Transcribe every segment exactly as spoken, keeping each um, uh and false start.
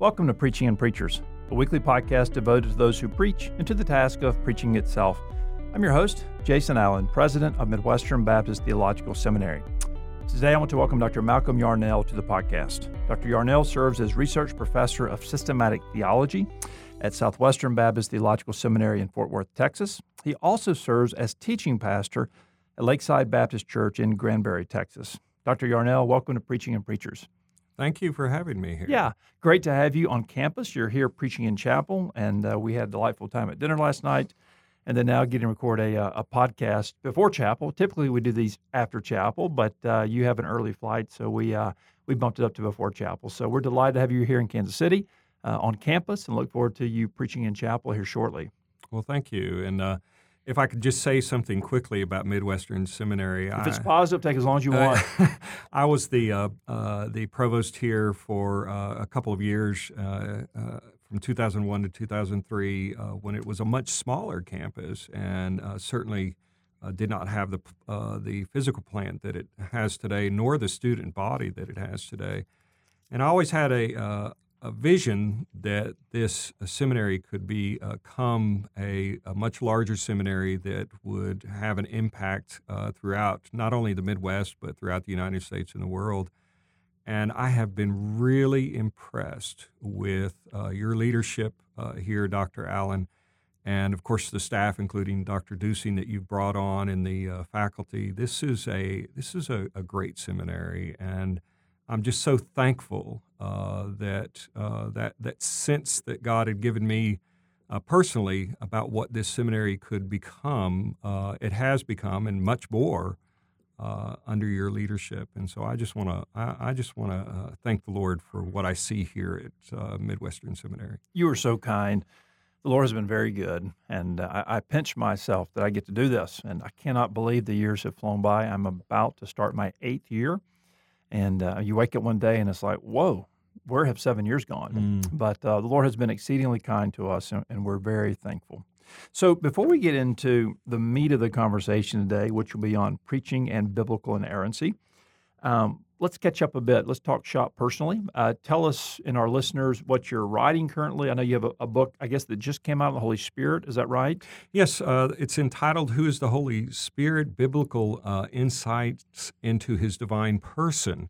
Welcome to Preaching and Preachers, a weekly podcast devoted to those who preach and to the task of preaching itself. I'm your host, Jason Allen, president of Midwestern Baptist Theological Seminary. Today, I want to welcome Doctor Malcolm Yarnell to the podcast. Doctor Yarnell serves as research professor of systematic theology at Southwestern Baptist Theological Seminary in Fort Worth, Texas. He also serves as teaching pastor at Lakeside Baptist Church in Granbury, Texas. Doctor Yarnell, welcome to Preaching and Preachers. Thank you for having me here. Yeah, great to have you on campus. You're here preaching in chapel, and uh, we had a delightful time at dinner last night, and then now getting to record a, uh, a podcast before chapel. Typically, we do these after chapel, but uh, you have an early flight, so we uh, we bumped it up to before chapel. So we're delighted to have you here in Kansas City uh, on campus, and look forward to you preaching in chapel here shortly. Well, thank you. And uh, if I could just say something quickly about Midwestern Seminary. If it's I, positive, take as long as you want. Uh, I was the uh, uh, the provost here for uh, a couple of years, uh, uh, from two thousand one to two thousand three, uh, when it was a much smaller campus, and uh, certainly uh, did not have the uh, the physical plant that it has today, nor the student body that it has today. And I always had a uh, a vision that this seminary could become a, a much larger seminary that would have an impact uh, throughout not only the Midwest, but throughout the United States and the world. And I have been really impressed with uh, your leadership uh, here, Doctor Allen, and of course the staff, including Doctor Dusing, that you've brought on, and the uh, faculty. This is a this is a, a great seminary, and I'm just so thankful uh, that uh, that that sense that God had given me uh, personally about what this seminary could become. Uh, it has become, and much more uh, under your leadership. And so I just want to I, I just want to uh, thank the Lord for what I see here at uh, Midwestern Seminary. You are so kind. The Lord has been very good, and uh, I, I pinch myself that I get to do this, and I cannot believe the years have flown by. I'm about to start my eighth year. And uh, you wake up one day and it's like, whoa, where have seven years gone? Mm. But uh, the Lord has been exceedingly kind to us, and, and we're very thankful. So before we get into the meat of the conversation today, which will be on preaching and biblical inerrancy, um, let's catch up a bit. Let's talk shop personally. Uh, tell us and our listeners what you're writing currently. I know you have a, a book, I guess, that just came out on the Holy Spirit. Is that right? Yes. Uh, it's entitled, Who is the Holy Spirit? Biblical uh, Insights into His Divine Person.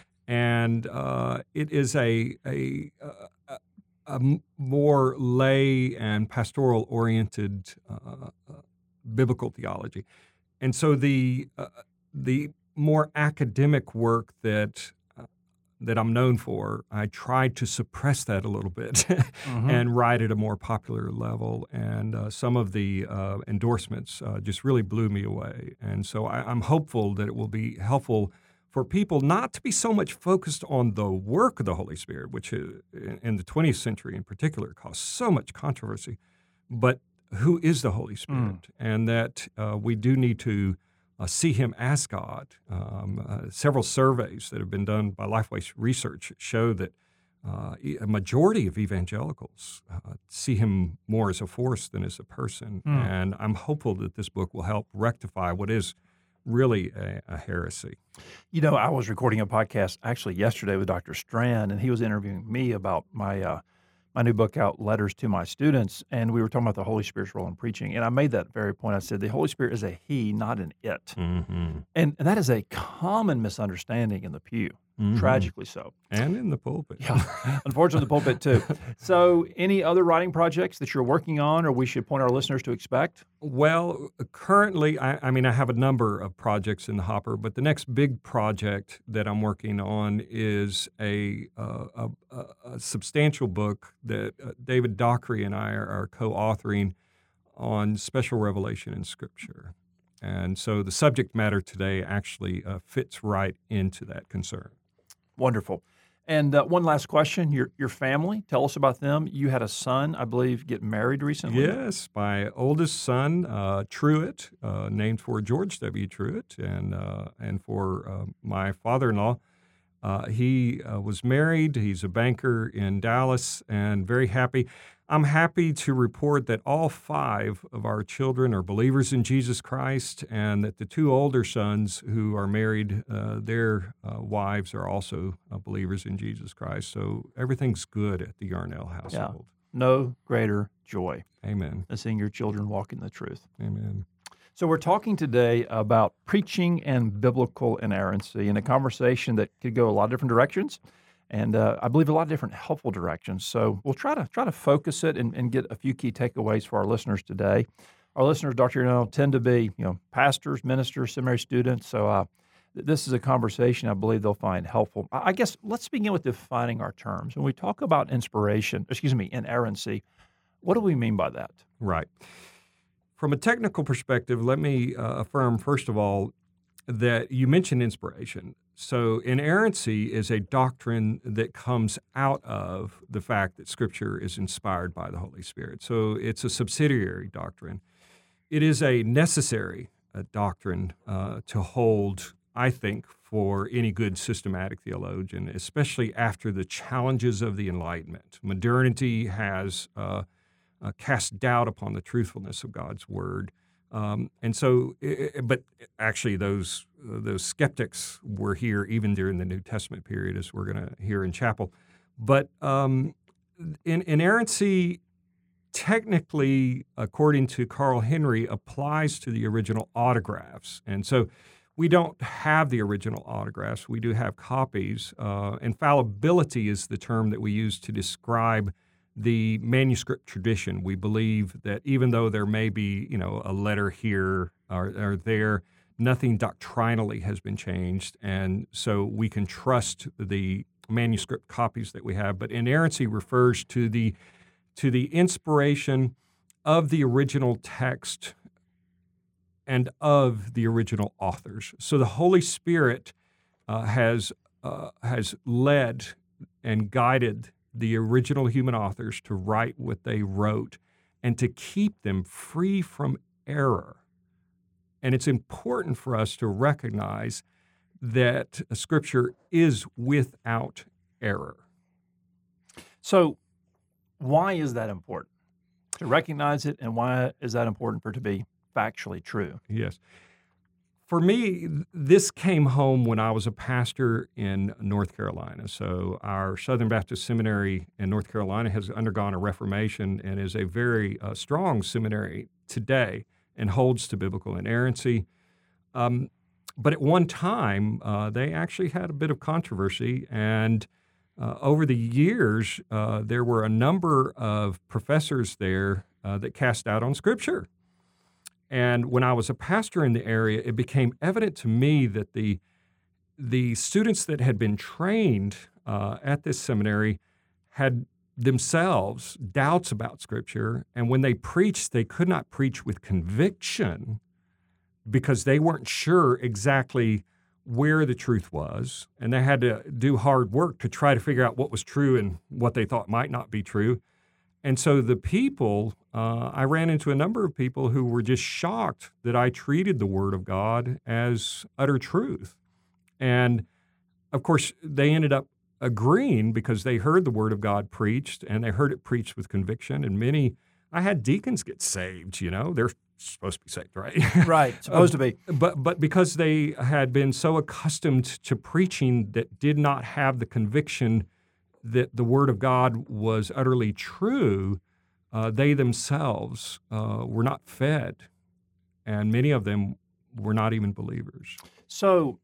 And uh, it is a, a, a, a more lay and pastoral-oriented uh, uh, biblical theology. And so the uh, the more academic work that uh, that I'm known for, I tried to suppress that a little bit mm-hmm. and write at a more popular level. And uh, some of the uh, endorsements uh, just really blew me away. And so I, I'm hopeful that it will be helpful for people not to be so much focused on the work of the Holy Spirit, which is, in the twentieth century in particular caused so much controversy, but who is the Holy Spirit? Mm. And that uh, we do need to Uh, see him as God. Um, uh, several surveys that have been done by Lifeway Research show that uh, a majority of evangelicals uh, see him more as a force than as a person. Mm. And I'm hopeful that this book will help rectify what is really a, a heresy. You know, I was recording a podcast actually yesterday with Doctor Strand, and he was interviewing me about my uh, my new book out, Letters to My Students, and we were talking about the Holy Spirit's role in preaching. And I made that very point. I said, the Holy Spirit is a he, not an it. Mm-hmm. And, and that is a common misunderstanding in the pew, mm-hmm. tragically so. And in the pulpit. Yeah, unfortunately, the pulpit too. So any other writing projects that you're working on or we should point our listeners to expect? Well, currently, I, I mean, I have a number of projects in the hopper, but the next big project that I'm working on is a, uh, a, a substantial book that uh, David Dockery and I are, are co-authoring on special revelation in Scripture. And so the subject matter today actually uh, fits right into that concern. Wonderful. And uh, one last question, your your family, tell us about them. You had a son, I believe, get married recently. Yes, my oldest son, uh, Truett, uh, named for George W. Truett, and uh, and for uh, my father-in-law, Uh, he uh, was married. He's a banker in Dallas and very happy. I'm happy to report that all five of our children are believers in Jesus Christ, and that the two older sons who are married, uh, their uh, wives are also uh, believers in Jesus Christ. So everything's good at the Yarnell household. Yeah. No greater joy Amen. than seeing your children walk in the truth. Amen. So we're talking today about preaching and biblical inerrancy, in a conversation that could go a lot of different directions, and uh, I believe a lot of different helpful directions. So we'll try to try to focus it and, and get a few key takeaways for our listeners today. Our listeners, Doctor Yarnell, tend to be you know pastors, ministers, seminary students. So uh, th- this is a conversation I believe they'll find helpful. I, I guess let's begin with defining our terms. When we talk about inspiration, excuse me, inerrancy, what do we mean by that? Right. From a technical perspective, let me uh, affirm, first of all, that you mentioned inspiration. So inerrancy is a doctrine that comes out of the fact that Scripture is inspired by the Holy Spirit. So it's a subsidiary doctrine. It is a necessary uh, doctrine uh, to hold, I think, for any good systematic theologian, especially after the challenges of the Enlightenment. Modernity has uh, Uh, cast doubt upon the truthfulness of God's word, um, and so. But actually, those uh, those skeptics were here even during the New Testament period, as we're going to hear in chapel. But um, in, inerrancy, technically, according to Carl Henry, applies to the original autographs, and so we don't have the original autographs. We do have copies. Uh, infallibility is the term that we use to describe the manuscript tradition. We believe that even though there may be, you know, a letter here or, or there, nothing doctrinally has been changed, and so we can trust the manuscript copies that we have. But inerrancy refers to the to the inspiration of the original text and of the original authors. So the Holy Spirit uh, has uh, has led and guided the original human authors to write what they wrote and to keep them free from error. And it's important for us to recognize that Scripture is without error. So why is that important? To recognize it, and why is that important for it to be factually true? Yes. For me, this came home when I was a pastor in North Carolina. So our Southern Baptist Seminary in North Carolina has undergone a reformation and is a very uh, strong seminary today and holds to biblical inerrancy. Um, but at one time, uh, they actually had a bit of controversy, and uh, over the years, uh, there were a number of professors there uh, that cast doubt on Scripture. And when I was a pastor in the area, it became evident to me that the the students that had been trained uh, at this seminary had themselves doubts about Scripture, and when they preached, they could not preach with conviction because they weren't sure exactly where the truth was, and they had to do hard work to try to figure out what was true and what they thought might not be true. And so the people, uh, I ran into a number of people who were just shocked that I treated the Word of God as utter truth. And, of course, they ended up agreeing because they heard the Word of God preached, and they heard it preached with conviction. And many, I had deacons get saved, you know. They're supposed to be saved, right? Right, supposed to be. But, but because they had been so accustomed to preaching that did not have the conviction that the Word of God was utterly true, uh, they themselves uh, were not fed, and many of them were not even believers. So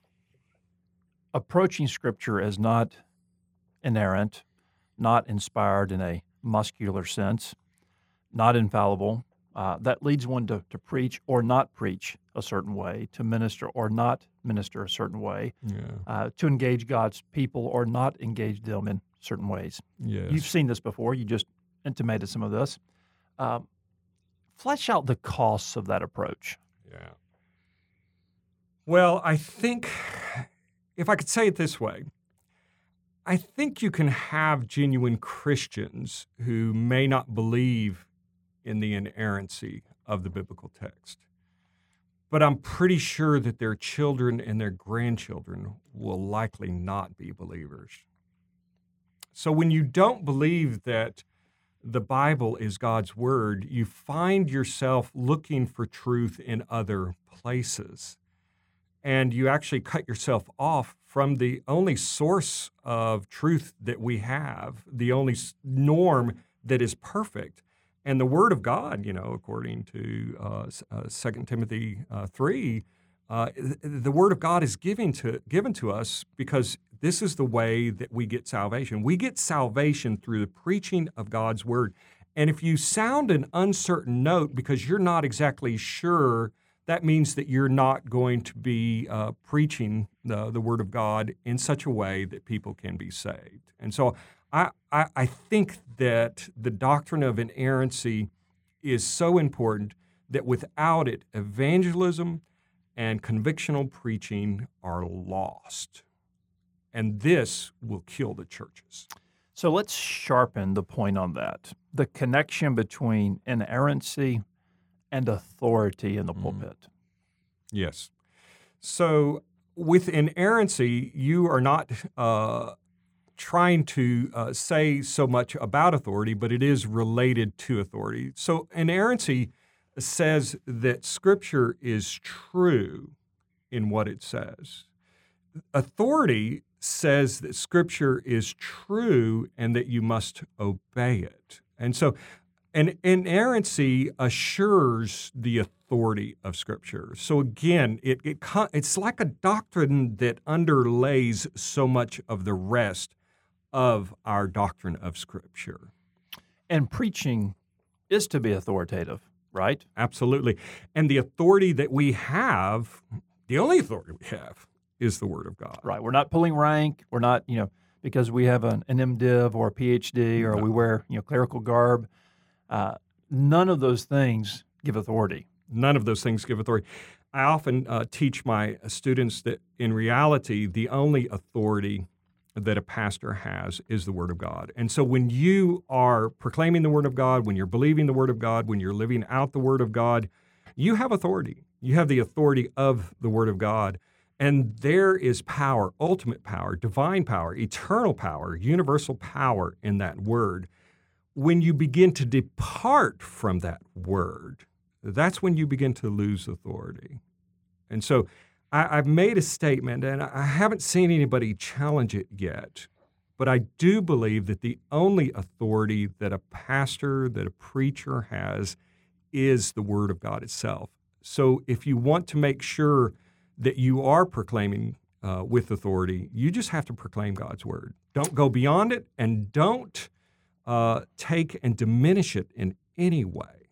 approaching Scripture as not inerrant, not inspired in a muscular sense, not infallible, uh, that leads one to, to preach or not preach a certain way, to minister or not minister a certain way, Yeah. uh, to engage God's people or not engage them in certain ways. Yes. You've seen this before. You just intimated some of this. Uh, flesh out the costs of that approach. Yeah. Well, I think, if I could say it this way, I think you can have genuine Christians who may not believe in the inerrancy of the biblical text. but I'm pretty sure that their children and their grandchildren will likely not be believers. So when you don't believe that the Bible is God's word, you find yourself looking for truth in other places. And you actually cut yourself off from the only source of truth that we have, the only norm that is perfect. And the Word of God, you know, according to uh, uh, Second Timothy uh, three, uh, the Word of God is given to, given to us because this is the way that we get salvation. We get salvation through the preaching of God's Word. And if you sound an uncertain note because you're not exactly sure, that means that you're not going to be uh, preaching the, the Word of God in such a way that people can be saved. And so I, I, I think that the doctrine of inerrancy is so important that without it, evangelism and convictional preaching are lost. And this will kill the churches. So let's sharpen the point on that. The connection between inerrancy and authority in the pulpit. Mm. Yes. So with inerrancy, you are not uh, trying to uh, say so much about authority, but it is related to authority. So inerrancy says that Scripture is true in what it says. Authority says that Scripture is true and that you must obey it. And so And inerrancy assures the authority of Scripture. So again, it, it it's like a doctrine that underlays so much of the rest of our doctrine of Scripture. And preaching is to be authoritative, right? Absolutely. And the authority that we have, the only authority we have, is the Word of God. Right. We're not pulling rank. We're not, you know, because we have an, an MDiv or a P H D or No. we wear, you know, clerical garb. Uh, none of those things give authority. None of those things give authority. I often uh, teach my students that in reality, the only authority that a pastor has is the Word of God. And so when you are proclaiming the Word of God, when you're believing the Word of God, when you're living out the Word of God, you have authority. You have the authority of the Word of God. And there is power, ultimate power, divine power, eternal power, universal power in that Word. When you begin to depart from that Word, that's when you begin to lose authority. And so I, I've made a statement, and I haven't seen anybody challenge it yet, but I do believe that the only authority that a pastor, that a preacher has is the Word of God itself. So if you want to make sure that you are proclaiming uh, with authority, you just have to proclaim God's Word. Don't go beyond it, and don't uh, take and diminish it in any way.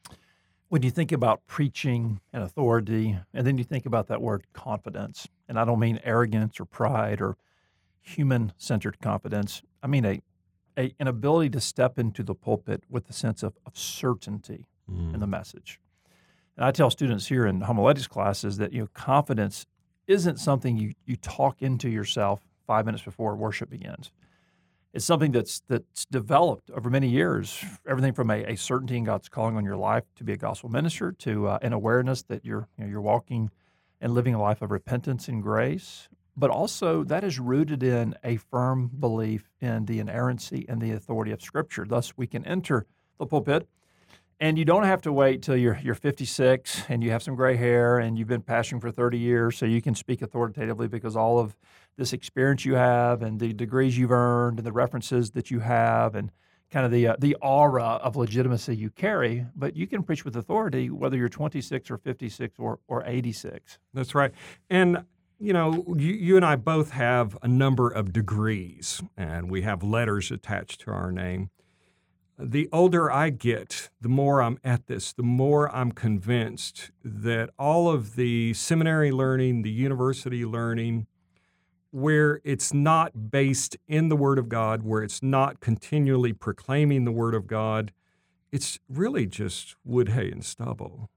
When you think about preaching and authority, and then you think about that word confidence, and I don't mean arrogance or pride or human-centered confidence. I mean a, a an ability to step into the pulpit with a sense of, of certainty mm. in the message. And I tell students here in homiletics classes that, you know, confidence isn't something you, you talk into yourself five minutes before worship begins. It's something that's that's developed over many years, everything from a, a certainty in God's calling on your life to be a gospel minister to uh, an awareness that you're you know, you're walking and living a life of repentance and grace, but also that is rooted in a firm belief in the inerrancy and the authority of Scripture. Thus, we can enter the pulpit, and you don't have to wait till you're you're fifty-six and you have some gray hair and you've been pastoring for thirty years so you can speak authoritatively because all of this experience you have and the degrees you've earned and the references that you have and kind of the uh, the aura of legitimacy you carry, but you can preach with authority whether you're twenty-six or fifty-six or, or eighty-six. That's right. And, you know, you, you and I both have a number of degrees, and we have letters attached to our name. The older I get, the more I'm at this, the more I'm convinced that all of the seminary learning, the university learning, where it's not based in the Word of God, where it's not continually proclaiming the Word of God, it's really just wood, hay, and stubble.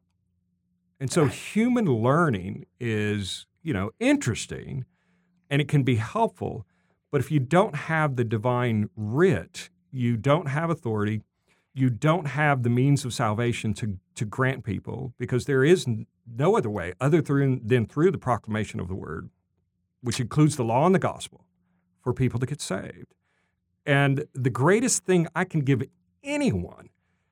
And so human learning is, you know, interesting, and it can be helpful, but if you don't have the divine writ, you don't have authority, you don't have the means of salvation to, to grant people, because there is no other way other through, than through the proclamation of the word, which includes the law and the gospel, for people to get saved. And the greatest thing I can give anyone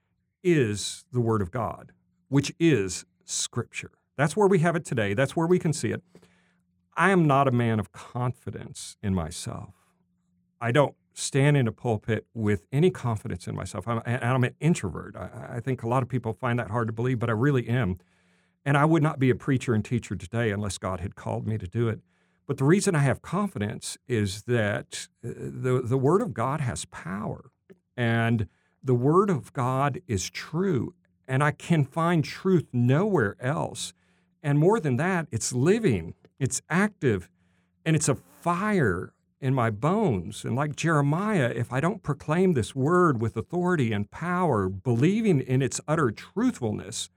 is the Word of God, which is Scripture. That's where we have it today. That's where we can see it. I am not a man of confidence in myself. I don't stand in a pulpit with any confidence in myself. I'm, and I'm an introvert. I, I think a lot of people find that hard to believe, but I really am. And I would not be a preacher and teacher today unless God had called me to do it. But the reason I have confidence is that the, the Word of God has power, and the Word of God is true, and I can find truth nowhere else. And more than that, it's living, it's active, and it's a fire in my bones. And like Jeremiah, if I don't proclaim this Word with authority and power, believing in its utter truthfulness,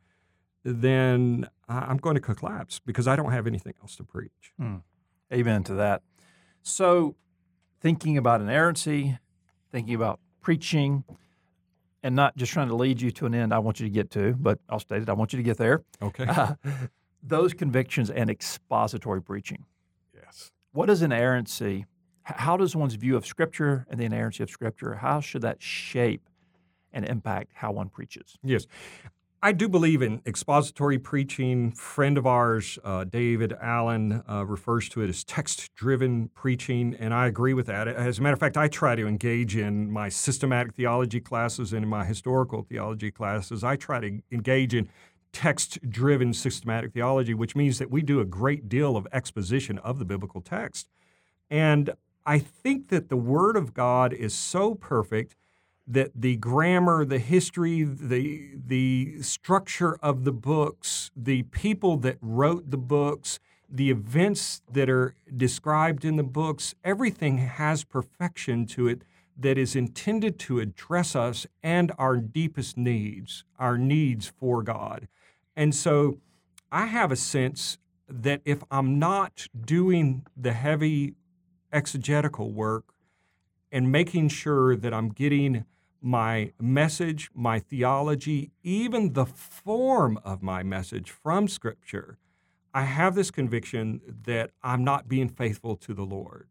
then I'm going to collapse because I don't have anything else to preach. Hmm. Amen to that. So thinking about inerrancy, thinking about preaching, and not just trying to lead you to an end I want you to get to, but I'll state it, I want you to get there. Okay. Uh, those convictions and expository preaching. Yes. What is inerrancy? How does one's view of Scripture and the inerrancy of Scripture, how should that shape and impact how one preaches? Yes. I do believe in expository preaching. Friend of ours, uh, David Allen, uh, refers to it as text-driven preaching, and I agree with that. As a matter of fact, I try to engage in my systematic theology classes and in my historical theology classes. I try to engage in text-driven systematic theology, which means that we do a great deal of exposition of the biblical text. And I think that the Word of God is so perfect that the grammar, the history, the the structure of the books, the people that wrote the books, the events that are described in the books, everything has perfection to it that is intended to address us and our deepest needs, our needs for God. And so I have a sense that if I'm not doing the heavy exegetical work and making sure that I'm getting my message, my theology, even the form of my message from Scripture, I have this conviction that I'm not being faithful to the Lord.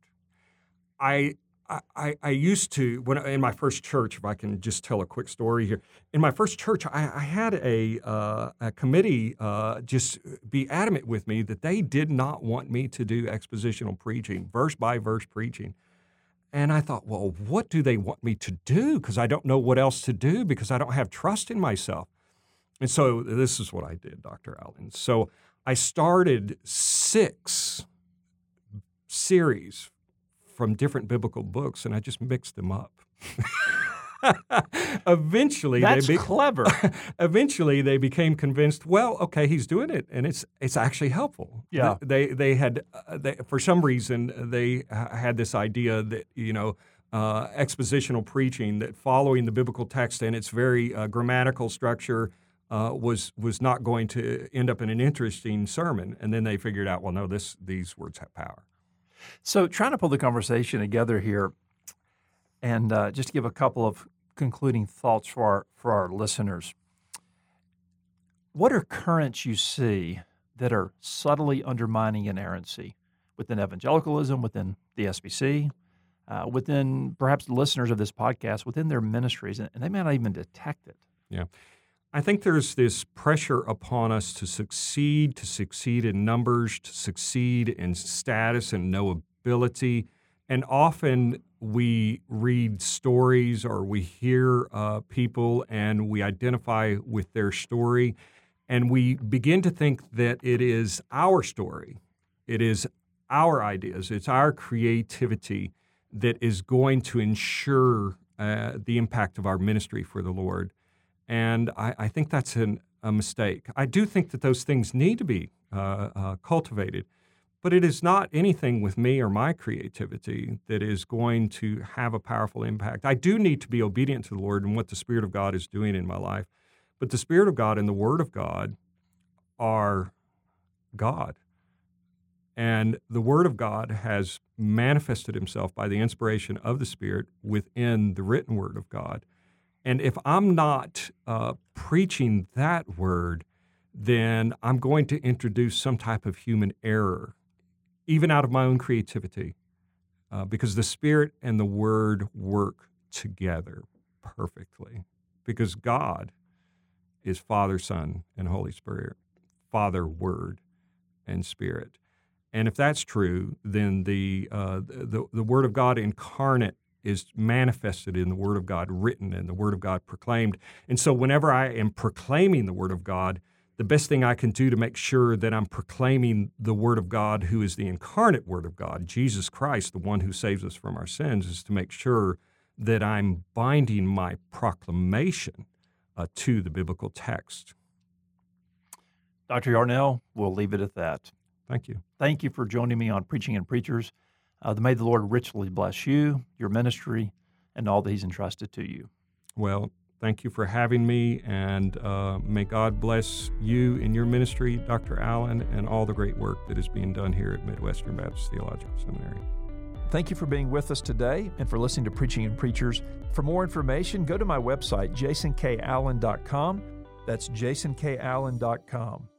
I I, I used to, when in my first church, if I can just tell a quick story here, in my first church, I, I had a, uh, a committee uh, just be adamant with me that they did not want me to do expositional preaching, verse by verse preaching. And I thought, well, what do they want me to do? Because I don't know what else to do because I don't have trust in myself. And so this is what I did, Doctor Allen. So I started six series from different biblical books, and I just mixed them up. Eventually, That's they be- clever. Eventually, they became convinced. Well, okay, he's doing it, and it's it's actually helpful. Yeah. They they had uh, they, for some reason they uh, had this idea that you know uh, expositional preaching, that following the biblical text and its very uh, grammatical structure uh, was was not going to end up in an interesting sermon. And then they figured out, well, no, this these words have power. So trying to pull the conversation together here, and uh, just give a couple of concluding thoughts for our, for our listeners. What are currents you see that are subtly undermining inerrancy within evangelicalism, within the S B C, uh, within perhaps the listeners of this podcast, within their ministries, and, and they may not even detect it? Yeah. I think there's this pressure upon us to succeed, to succeed in numbers, to succeed in status and knowability. And often we read stories or we hear uh, people and we identify with their story, and we begin to think that it is our story, it is our ideas, it's our creativity that is going to ensure uh, the impact of our ministry for the Lord. And I, I think that's an, a mistake. I do think that those things need to be uh, uh, cultivated, but it is not anything with me or my creativity that is going to have a powerful impact. I do need to be obedient to the Lord and what the Spirit of God is doing in my life, but the Spirit of God and the Word of God are God. And the Word of God has manifested Himself by the inspiration of the Spirit within the written Word of God. And if I'm not uh, preaching that word, then I'm going to introduce some type of human error, even out of my own creativity, uh, because the Spirit and the Word work together perfectly, because God is Father, Son, and Holy Spirit, Father, Word, and Spirit. And if that's true, then the, uh, the, the Word of God incarnate is manifested in the Word of God written and the Word of God proclaimed. And so whenever I am proclaiming the Word of God, the best thing I can do to make sure that I'm proclaiming the Word of God, who is the incarnate Word of God, Jesus Christ, the one who saves us from our sins, is to make sure that I'm binding my proclamation uh, to the biblical text. Doctor Yarnell, we'll leave it at that. Thank you. Thank you for joining me on Preaching and Preachers. Uh, may the Lord richly bless you, your ministry, and all that He's entrusted to you. Well, thank you for having me, and uh, may God bless you in your ministry, Doctor Allen, and all the great work that is being done here at Midwestern Baptist Theological Seminary. Thank you for being with us today and for listening to Preaching and Preachers. For more information, go to my website, jason k allen dot com. That's jason k allen dot com.